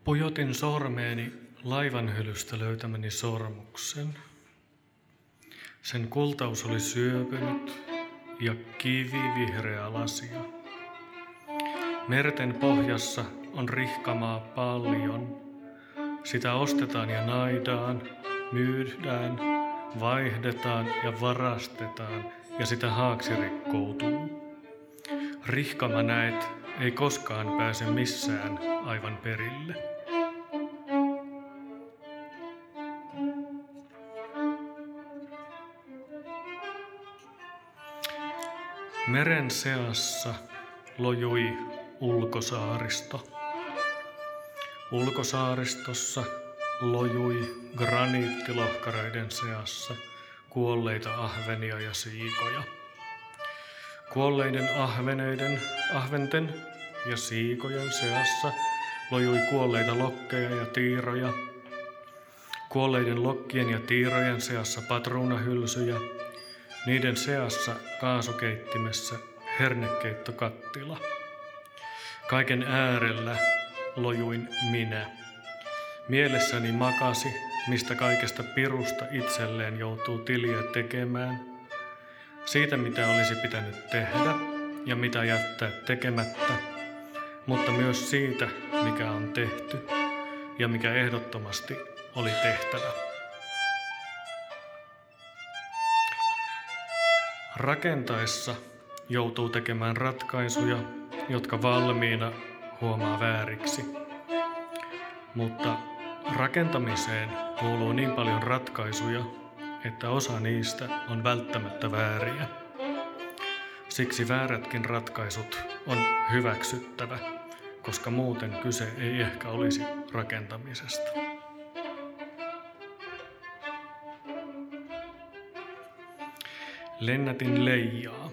Pujotin sormeeni laivanhylystä löytämäni sormuksen. Sen kultaus oli syöpynyt ja kivivihreä lasia. Merten pohjassa on rihkamaa paljon. Sitä ostetaan ja naidaan, myydään, vaihdetaan ja varastetaan ja sitä haaksi rikkoutuu. Rihkama näet ei koskaan pääse missään aivan perille. Meren seassa lojui ulkosaaristo. Ulkosaaristossa lojui graniittilohkareiden seassa kuolleita ahvenia ja siikoja. Kuolleiden ahventen ja siikojen seassa lojui kuolleita lokkeja ja tiiroja. Kuolleiden lokkien ja tiirojen seassa patruunahylsyjä. Niiden seassa kaasukeittimessä hernekeittokattila. Kaiken äärellä lojuin minä. Mielessäni makasi, mistä kaikesta pirusta itselleen joutuu tiliä tekemään. Siitä, mitä olisi pitänyt tehdä ja mitä jättää tekemättä, mutta myös siitä, mikä on tehty ja mikä ehdottomasti oli tehtävä. Rakentaessa joutuu tekemään ratkaisuja, jotka valmiina huomaa vääriksi. Mutta rakentamiseen kuuluu niin paljon ratkaisuja, että osa niistä on välttämättä vääriä. Siksi väärätkin ratkaisut on hyväksyttävä, koska muuten kyse ei ehkä olisi rakentamisesta. Lennätin Leijaa.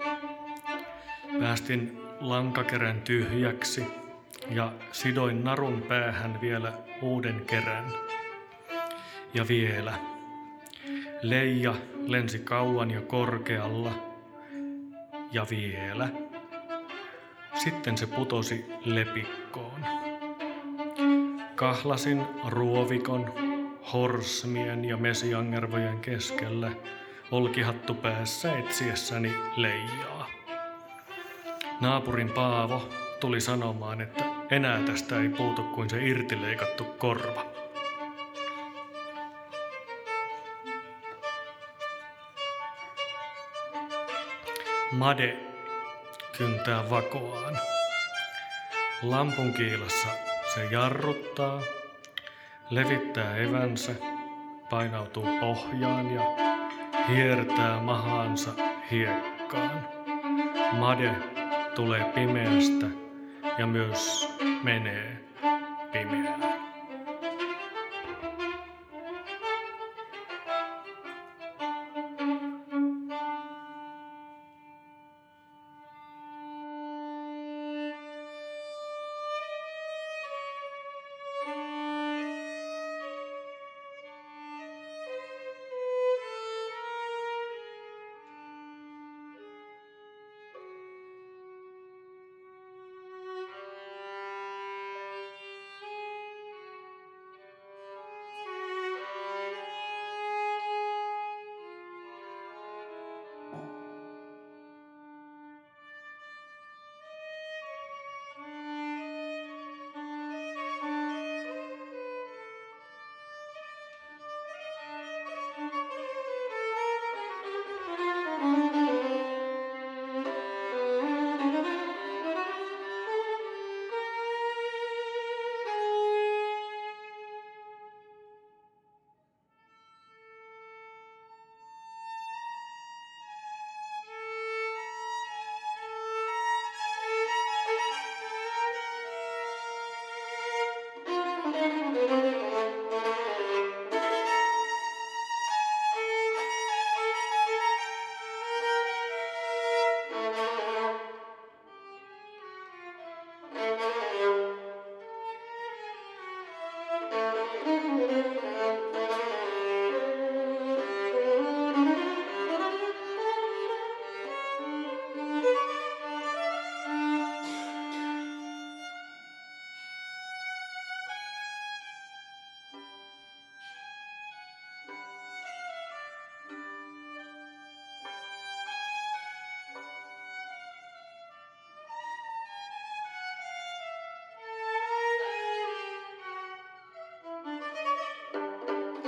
Päästin lankakerän tyhjäksi ja sidoin narun päähän vielä uuden kerän. Ja vielä. Leija lensi kauan ja korkealla. Ja vielä. Sitten se putosi lepikkoon. Kahlasin ruovikon, horsmien ja mesiangervojen keskellä olkihattu päässä etsiessäni Leijaa. Naapurin Paavo tuli sanomaan, että enää tästä ei puutu kuin se irtileikattu korva. Made kyntää vakoaan. Lampun kiilassa se jarruttaa, levittää evänsä, painautuu pohjaan ja hiertää mahaansa hiekkaan. Made tulee pimeästä ja myös menee pimeään.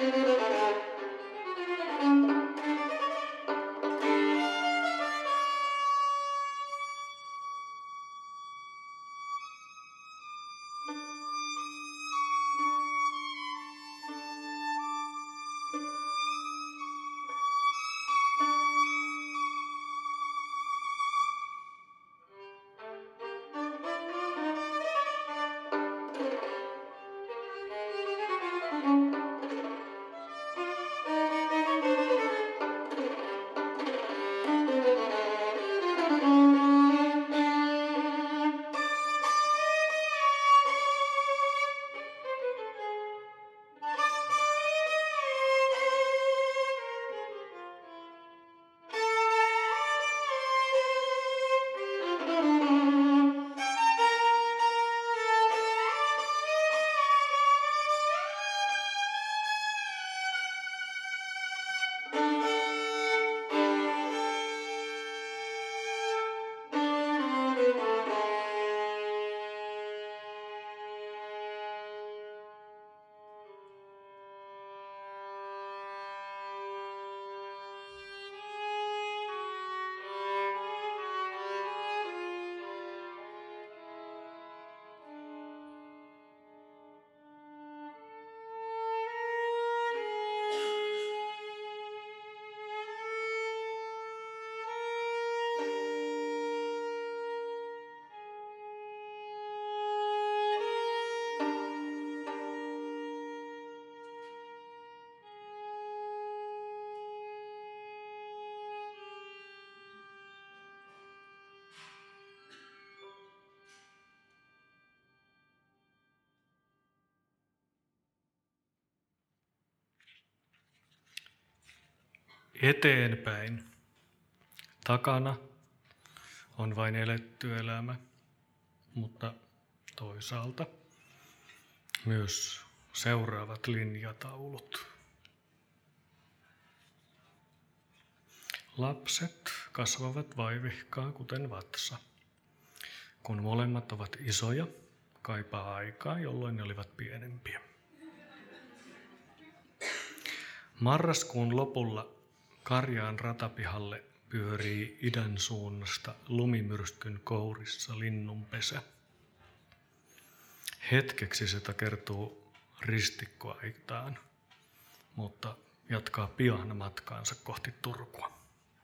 Eteenpäin. Takana on vain eletty elämä, mutta toisaalta myös seuraavat linjataulut. Lapset kasvavat vaivihkaa kuten vatsa. Kun molemmat ovat isoja, kaipaa aikaa, jolloin ne olivat pienempiä. Marraskuun lopulla Karjaan ratapihalle pyörii idän suunnasta lumimyrskyn kourissa linnunpesä. Hetkeksi se takertuu ristikkoaitaan, mutta jatkaa pian matkaansa kohti Turkua.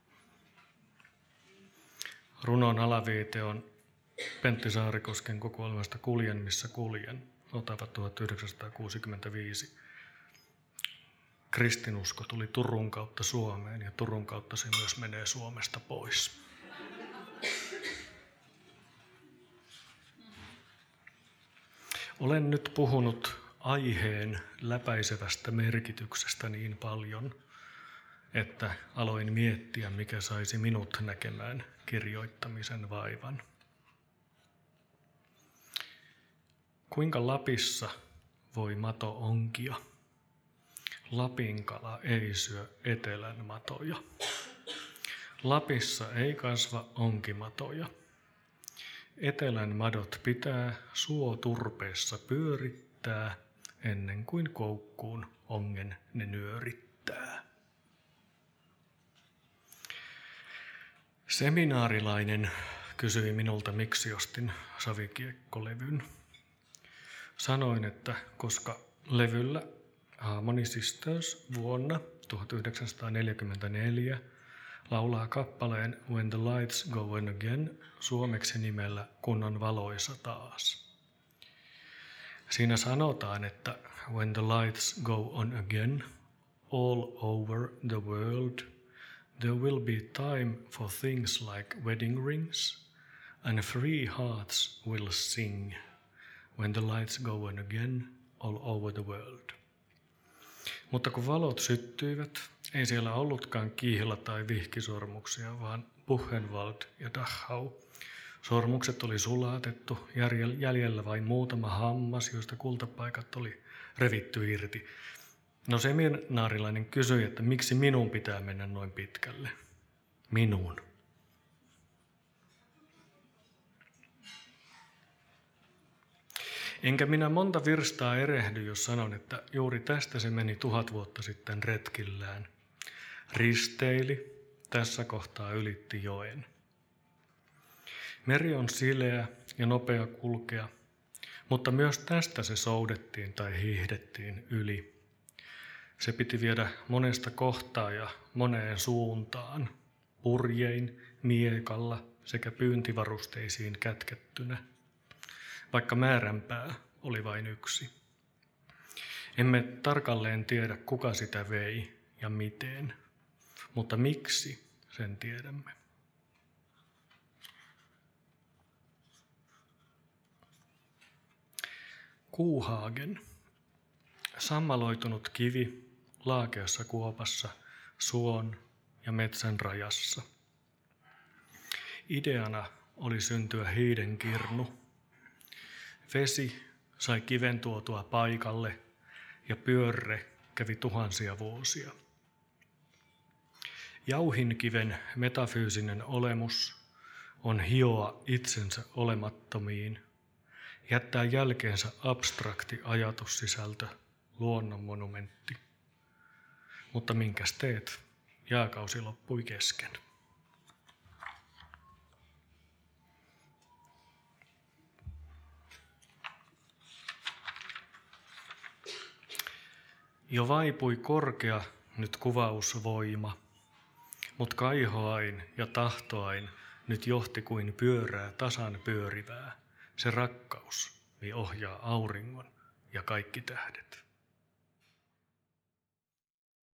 Runon alaviite on Pentti Saarikosken kokoelmasta Kuljen, missä kuljen, Otava 1965. Kristinusko tuli Turun kautta Suomeen ja Turun kautta se myös menee Suomesta pois. Olen nyt puhunut aiheen läpäisevästä merkityksestä niin paljon, että aloin miettiä, mikä saisi minut näkemään kirjoittamisen vaivan. Kuinka Lapissa voi mato onkia? Lapinkala ei syö etelän matoja. Lapissa ei kasva onkimatoja. Etelän madot pitää suoturpeessa pyörittää ennen kuin koukkuun ongen ne nyörittää. Seminaarilainen kysyi minulta, miksi ostin savikiekkolevyn. Sanoin, että koska levyllä Harmony Sisters vuonna 1944 laulaa kappaleen When the Lights Go On Again suomeksi nimellä Kun on valoisa taas. Siinä sanotaan, että when the lights go on again all over the world, there will be time for things like wedding rings and free hearts will sing when the lights go on again all over the world. Mutta kun valot syttyivät, ei siellä ollutkaan kihla tai vihkisormuksia, vaan Buchenwald ja Dachau. Sormukset oli sulatettu, jäljellä vain muutama hammas, joista kultapaikat oli revitty irti. No seminaarilainen kysyi, että miksi minun pitää mennä noin pitkälle. Minun. Enkä minä monta virstaa erehdy, jos sanon, että juuri tästä se meni 1000 vuotta sitten retkillään. Risteili, tässä kohtaa ylitti joen. Meri on sileä ja nopea kulkea, mutta myös tästä se soudettiin tai hiihdettiin yli. Se piti viedä monesta kohtaa ja moneen suuntaan, purjein, miekalla sekä pyyntivarusteisiin kätkettynä, vaikka määränpää oli vain yksi. Emme tarkalleen tiedä, kuka sitä vei ja miten, mutta miksi sen tiedämme. Kuuhagen, sammaloitunut kivi laakeassa kuopassa suon ja metsän rajassa. Ideana oli syntyä hiidenkirnu. Vesi sai kiven tuotua paikalle ja pyörre kävi tuhansia vuosia. Jauhinkiven metafyysinen olemus on hioa itsensä olemattomiin, jättää jälkeensä abstrakti ajatussisältö, luonnonmonumentti. Mutta minkäs teet? Jääkausi loppui kesken. Jo vaipui korkea nyt kuvausvoima, mut kaihoain ja tahtoain nyt johti kuin pyörää tasan pyörivää. Se rakkaus, ohjaa auringon ja kaikki tähdet.